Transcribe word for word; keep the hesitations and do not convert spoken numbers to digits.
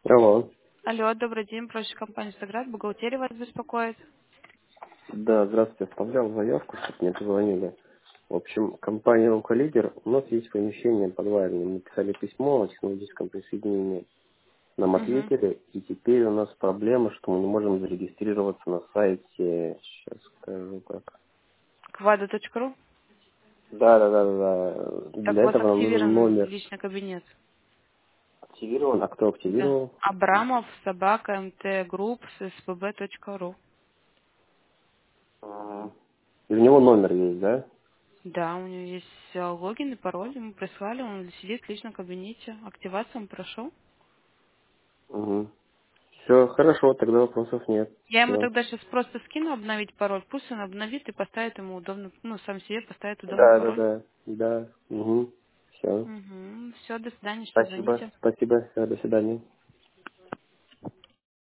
Алло. Алло, добрый день, проще компания «Соград», бухгалтерия вас беспокоит. Да, здравствуйте. Оставлял заявку, чтобы мне позвонили. В общем, компания «Руколидер», у нас есть помещение подвальное. Мы писали письмо о технологическом присоединении. Нам Угу. ответили, и теперь у нас проблема, что мы не можем зарегистрироваться на сайте. Сейчас скажу как. квада точка ру. Да, да, да, да. да. Так Для у вас этого нам нужен активирован номер. личный кабинет. Активирован. А кто Да. активировал? Абрамов, собака, мтгрупп, спб точка ру. Ага. И у него номер есть, да? Да, у него есть э, логин и пароль, ему прислали, он сидит в личном кабинете. Активацию он прошел. Угу. Все, хорошо, тогда вопросов нет. Я ему Все. тогда сейчас просто скину обновить пароль, пусть он обновит и поставит ему удобно, ну, сам себе поставит удобный Да, да, пароль. да. Да. Угу. Все. Угу. Все, до свидания, еще Спасибо. звоните. Спасибо. Всё, до свидания.